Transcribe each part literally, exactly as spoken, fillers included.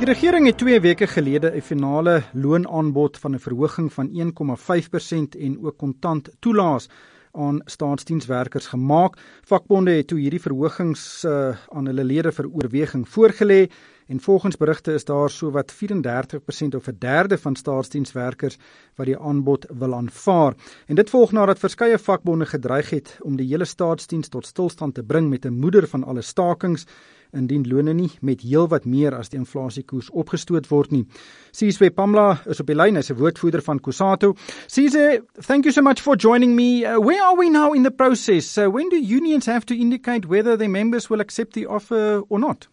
Die regering het twee weke gelede 'n finale loonaanbod van 'n verhoging van een komma vyf persent en ook kontant toelaas aan staatsdienswerkers gemaak. Vakbonde het toe hierdie verhogings uh, aan hulle lede vir oorweging voorgelê en volgens berigte is daar sowat vyf-en-dertig persent of 'n derde van staatsdienswerkers wat die aanbod wil aanvaar. En dit volg nadat verskeie vakbonde gedreig het om die hele staatsdiens tot stilstand te bring met 'n moeder van alle stakings, indien lone nie met heel wat meer as die inflasiekoers opgestoot word nie. Sizwe Pamla is op die lyn, as 'n woordvoerder van Cosatu. Sizwe, thank you so much for joining me. Uh, where are we now in the process? Uh, when do unions have to indicate whether their members will accept the offer or not?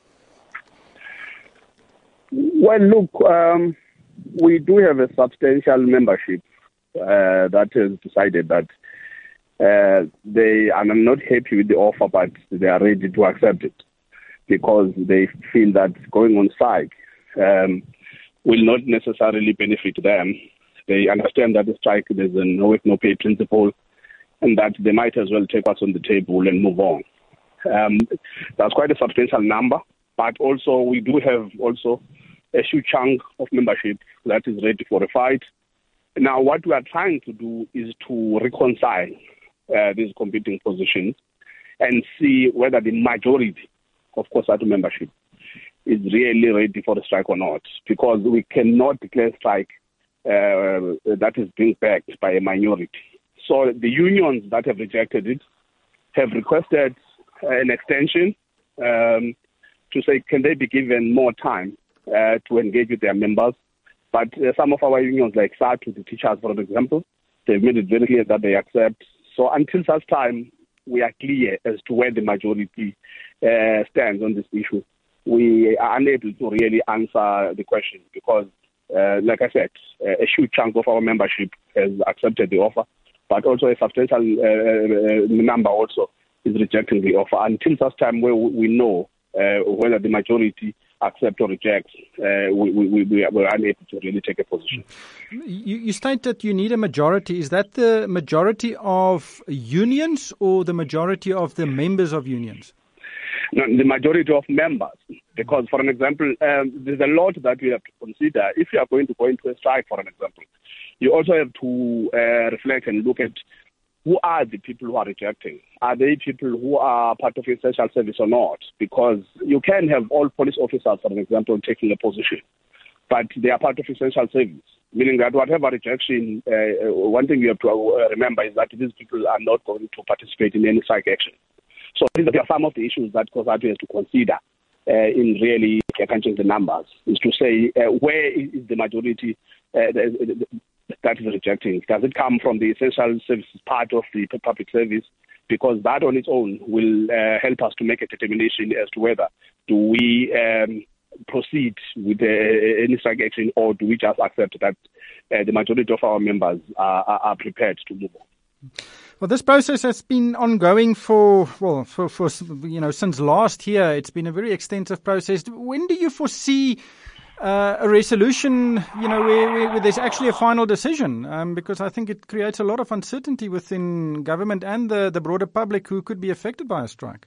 Well, look, um, we do have a substantial membership uh, that has decided that uh, they are not happy with the offer, but they are ready to accept it, because they feel that going on strike um, will not necessarily benefit them. They understand that the strike, there's a no work, no pay principle, and that they might as well take what's on the table and move on. Um, that's quite a substantial number, but also we do have also a huge chunk of membership that is ready for a fight. Now, what we are trying to do is to reconcile uh, these competing positions and see whether the majority of course, COSATU membership is really ready for the strike or not, because we cannot declare strike uh, that is being backed by a minority. So the unions that have rejected it have requested an extension um, to say, can they be given more time uh, to engage with their members? But uh, some of our unions, like SATU, the teachers, for example, they've made it very clear that they accept. So until such time we are clear as to where the majority uh, stands on this issue, we are unable to really answer the question, because, uh, like I said, a huge chunk of our membership has accepted the offer, but also a substantial uh, number also is rejecting the offer. Until such time where we know uh, whether the majority accept or reject, uh, we, we, we are unable to really take a position. You, you state that you need a majority. Is that the majority of unions or the majority of the members of unions? No, the majority of members. Because, for an example, um, there's a lot that we have to consider. If you are going to go into a strike, for an example, you also have to uh, reflect and look at who are the people who are rejecting. Are they people who are part of essential service or not? Because you can have all police officers, for example, taking a position, but they are part of essential service, meaning that whatever rejection, uh, one thing you have to uh, remember is that these people are not going to participate in any strike action. So these are some of the issues that COSATU has to consider uh, in really crunching the numbers, is to say uh, where is the majority uh, the, the, that is rejecting. Does it come from the essential services part of the public service? Because that on its own will uh, help us to make a determination as to whether do we um, proceed with uh, any strike action, or do we just accept that uh, the majority of our members are, are, are prepared to move on. Well, this process has been ongoing for, well, for, for, you know, since last year. It's been a very extensive process. When do you foresee uh, a resolution, you know, where, where, where there's actually a final decision? Um, because I think it creates a lot of uncertainty within government and the, the broader public who could be affected by a strike.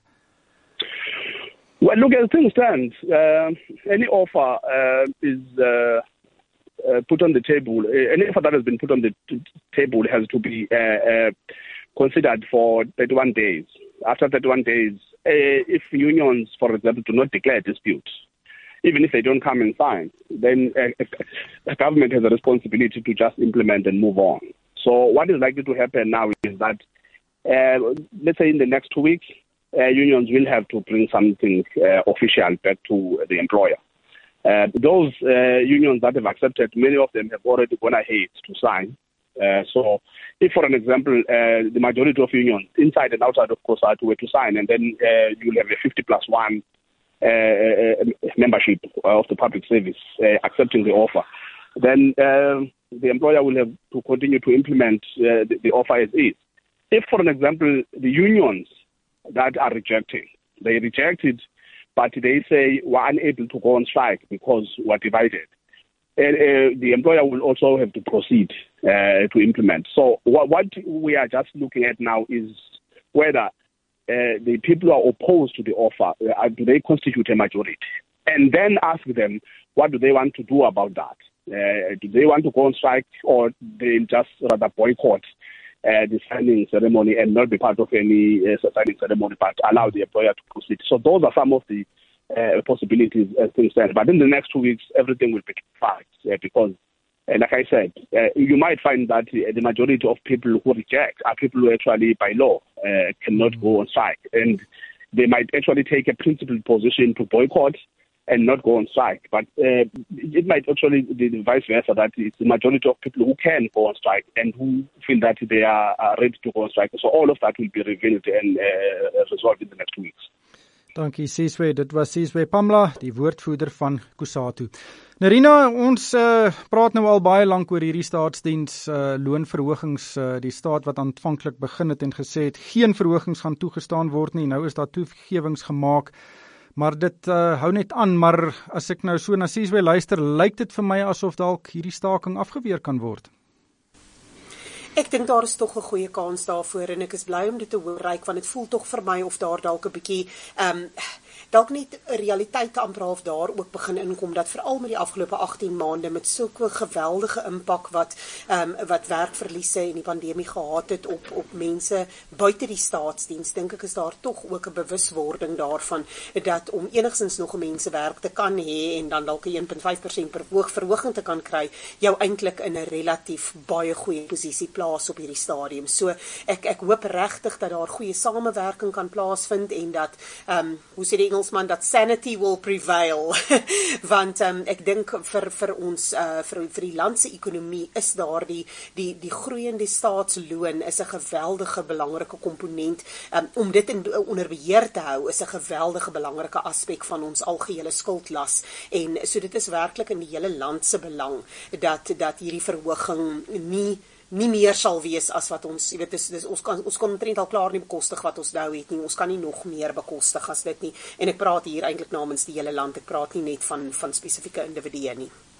Well, look, as things stand, uh, any offer uh, is uh, uh, put on the table. Any offer that has been put on the t- table has to be uh, uh, considered for thirty-one days. After thirty-one days, uh, if unions, for example, do not declare a dispute, even if they don't come and sign, then uh, the government has a responsibility to just implement and move on. So what is likely to happen now is that, uh, let's say in the next two weeks, uh, unions will have to bring something uh, official back to the employer. Uh, those uh, unions that have accepted, many of them have already gone ahead to sign. Uh, so if, for an example, uh, the majority of unions inside and outside of COSATU were to sign, and then uh, you will have a fifty plus one uh, membership of the public service uh, accepting the offer, then uh, the employer will have to continue to implement uh, the, the offer as is. If, for an example, the unions that are rejecting, they reject it, but they say we're unable to go on strike because we're divided, and uh, the employer will also have to proceed uh, to implement. So what, what we are just looking at now is whether uh, the people who are opposed to the offer, uh, do they constitute a majority? and then ask them what do they want to do about that. Uh, do they want to go on strike, or they just rather boycott uh, the signing ceremony and not be part of any uh, signing ceremony, but allow the employer to proceed? So those are some of the uh, possibilities as things stand. But in the next two weeks, everything will be clarified uh, because, uh, like I said, uh, you might find that uh, the majority of people who reject are people who actually, by law, uh, cannot go on strike, and they might actually take a principled position to boycott and not go on strike. But uh, it might actually be the vice versa, that it's the majority of people who can go on strike and who feel that they are, are ready to go on strike. So all of that will be revealed and uh, resolved in the next two weeks. Dankie Sizwe, dit was Sizwe Pamla, die woordvoerder van Kusatu. Nerina, ons uh, praat nou al baie lank oor hierdie staatsdiens uh, loonverhogings, uh, die staat wat aanvanklik begin het en gesê het geen verhogings gaan toegestaan word nie. Nou is daar toegewings gemaak. Maar dit uh, hou net aan, maar as ek nou so na Sizwe luister, lyk dit vir my asof dalk hierdie staking afgeweer kan word. Ek dink daar is tog 'n goeie kans daarvoor en ek is bly om dit te hoor, Ryk, want dit voel tog vir my of daar dalk 'n bietjie um, dalk net 'n realiteit amper half daar ook begin inkom, dat veral met die afgelope agttien maande met sulke geweldige impak wat um, wat werkverliese en die pandemie gehad het op op mense buite die staatsdiens, dink ek is daar tog ook 'n bewuswording daarvan dat om enigstens nog 'n mense werk te kan hê en dan dalk 'n een komma vyf persent per verhoging te kan kry, jou eintlik in 'n relatief baie goeie posisie plaas op hierdie stadium. So ek ek hoop regtig dat daar goeie samewerking kan plaasvind en dat um, hoe sê die Engelsman, dat sanity will prevail. Want um, ek dink vir vir ons uh, vir vir die land se ekonomie is daar die die die groeiende staatsloon is 'n geweldige belangrike komponent. Um, om dit in, onder beheer te hou is 'n geweldige belangrike aspek van ons algehele skuldlas. En so dit is werklik in die hele land se belang dat dat hierdie verhoging nie nie meer sal wees as wat ons, jy weet, dis, dis, ons kan ons kan omtrent al klaar nie bekostig wat ons nou het nie. Ons kan nie nog meer bekostig as dit nie. En ek praat hier eintlik namens die hele land. Ek praat nie net van van spesifieke individue nie.